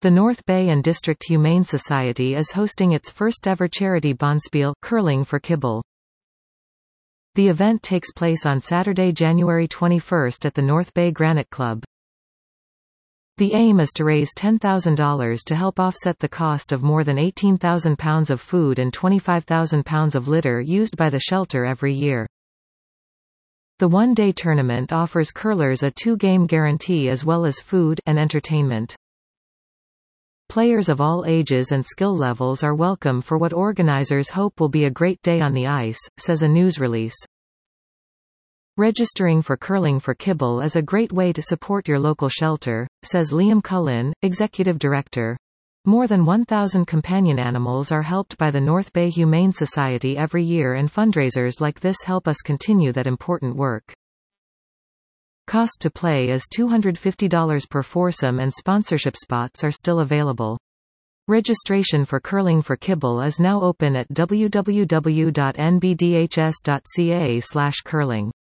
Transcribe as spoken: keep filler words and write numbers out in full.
The North Bay and District Humane Society is hosting its first-ever charity bonspiel, Curling for Kibble. The event takes place on Saturday, January twenty-first at the North Bay Granite Club. The aim is to raise ten thousand dollars to help offset the cost of more than eighteen thousand pounds of food and twenty-five thousand pounds of litter used by the shelter every year. The one-day tournament offers curlers a two-game guarantee as well as food and entertainment. Players of all ages and skill levels are welcome for what organizers hope will be a great day on the ice, says a news release. Registering for Curling for Kibble is a great way to support your local shelter, says Liam Cullen, executive director. More than one thousand companion animals are helped by the North Bay Humane Society every year, and fundraisers like this help us continue that important work. Cost to play is two hundred fifty dollars per foursome and sponsorship spots are still available. Registration for Curling for Kibble is now open at w w w dot n b d h s dot c a slash curling.